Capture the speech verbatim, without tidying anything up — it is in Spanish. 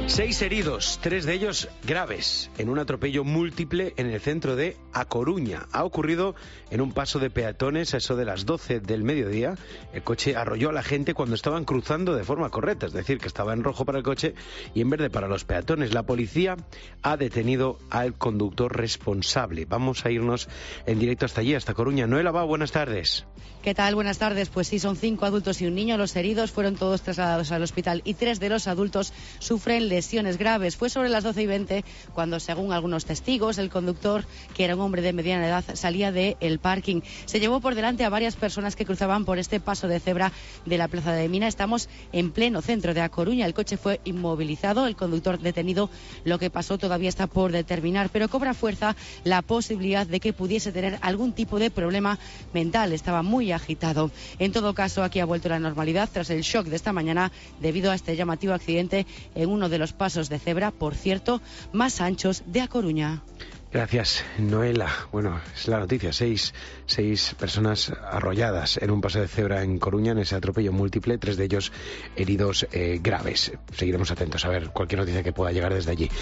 Seis heridos, tres de ellos graves, en un atropello múltiple en el centro de A Coruña. Ha ocurrido en un paso de peatones a eso de las doce del mediodía. El coche arrolló a la gente cuando estaban cruzando de forma correcta, es decir, que estaba en rojo para el coche y en verde para los peatones. La policía ha detenido al conductor responsable. Vamos a irnos en directo hasta allí, hasta Coruña. Noela Abao, buenas tardes. ¿Qué tal? Buenas tardes. Pues sí, son cinco adultos y un niño. Los heridos fueron todos trasladados al hospital y tres de los adultos sufren lesiones graves. Fue sobre las doce y veinte cuando, según algunos testigos, el conductor, que era un hombre de mediana edad, salía del parking. Se llevó por delante a varias personas que cruzaban por este paso de cebra de la Plaza de Mina. Estamos en pleno centro de A Coruña. El coche fue inmovilizado, el conductor detenido. Lo que pasó todavía está por determinar, pero cobra fuerza la posibilidad de que pudiese tener algún tipo de problema mental. Estaba muy agitado. En todo caso, aquí ha vuelto la normalidad tras el shock de esta mañana debido a este llamativo accidente en uno de los pasos de cebra, por cierto, más anchos de A Coruña. Gracias, Noela. Bueno, es la noticia. Seis, seis personas arrolladas en un paso de cebra en Coruña, en ese atropello múltiple, tres de ellos heridos eh, graves. Seguiremos atentos a ver cualquier noticia que pueda llegar desde allí.